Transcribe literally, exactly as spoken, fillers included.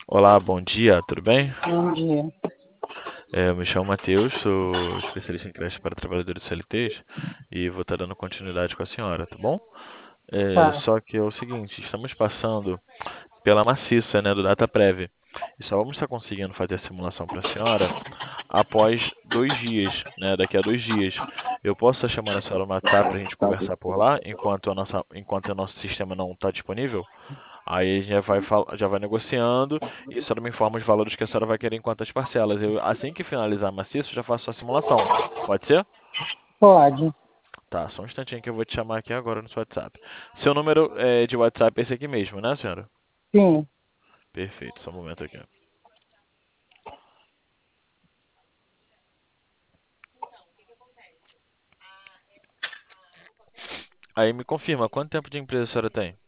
Olá, bom dia, tudo bem? Bom dia. É, eu me chamo Matheus, sou especialista em creche para trabalhadores C L Ts e vou estar dando continuidade com a senhora, tá bom? É, Tá, só que é o seguinte, estamos passando pela maciça, né, do DataPrev e só vamos estar conseguindo fazer a simulação para a senhora após dois dias, né, daqui a dois dias. Eu posso estar chamando a senhora no WhatsApp para a gente conversar por lá, enquanto, a nossa, enquanto o nosso sistema não está disponível? Aí a gente já vai, fal- já vai negociando e a senhora me informa os valores que a senhora vai querer em quantas parcelas. Eu, assim que finalizar a maciço, já faço a simulação. Pode ser? pode. Tá, só um instantinho que eu vou te chamar aqui agora no seu WhatsApp. Seu número é, de WhatsApp é esse aqui mesmo, né, senhora? Sim, Perfeito, só um momento aqui. Aí me confirma, quanto tempo de empresa a senhora tem?